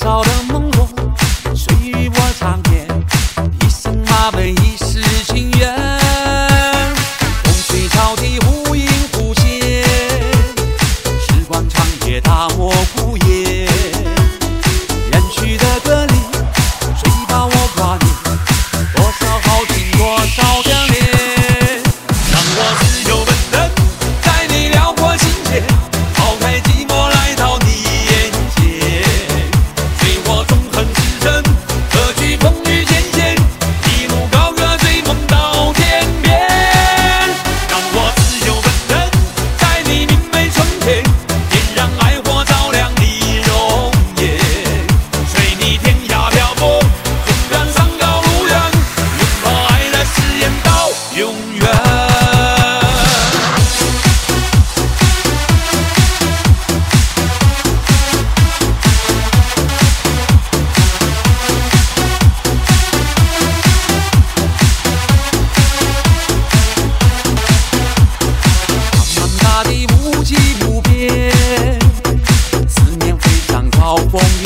少的朦胧，谁与我长天？一生马奔，一世情缘。风吹草低，忽隐忽现，时光长夜，大漠孤烟。远去的歌里，谁把我挂念？多少好情，多少眷恋，让我自由奔腾，带你辽阔心间，抛开寂寞来到你眼前。随我纵横驰骋，何惧风雨艰险，一路高歌追梦到天边。让我自由奔腾，带你明媚春天，点燃爱火照亮你容颜。随你天涯漂泊，纵然山高路远，拥抱爱的誓言到永远。茫茫大地无际无边，思念飞上高峰